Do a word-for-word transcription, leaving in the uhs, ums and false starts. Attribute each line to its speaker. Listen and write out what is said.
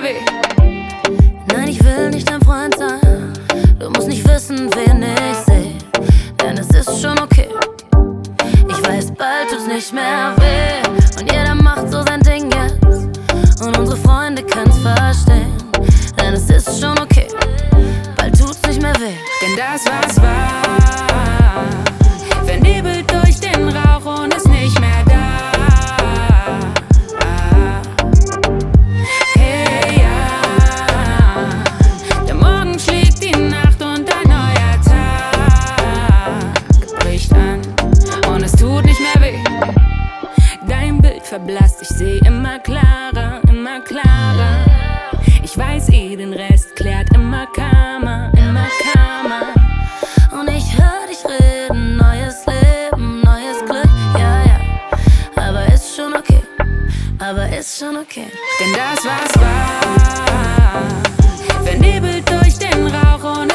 Speaker 1: weh.
Speaker 2: Nein, ich will nicht dein Freund sein. Du musst nicht wissen, wen ich seh, denn es ist schon okay. Ich weiß, bald tut's nicht mehr weh. Und jeder macht so sein Ding jetzt. Und unsere Freunde können's verstehen, denn es ist schon okay. Bald tut's nicht mehr weh.
Speaker 1: Denn das, was war, vernebelt durch den Rauch und ist nicht mehr da. Hey, ja, der Morgen schlägt die Nacht und ein neuer Tag bricht an und es tut nicht mehr weh. Dein Bild verblasst, ich seh immer klarer, immer klarer. Ich weiß eh, den Rest klärt immer Karma, immer Karma.
Speaker 2: Und ich hör dich reden, neues Leben, neues Glück, ja, ja. Aber ist schon okay, aber ist schon okay.
Speaker 1: Denn das, was war, vernebelt durch den Rauch und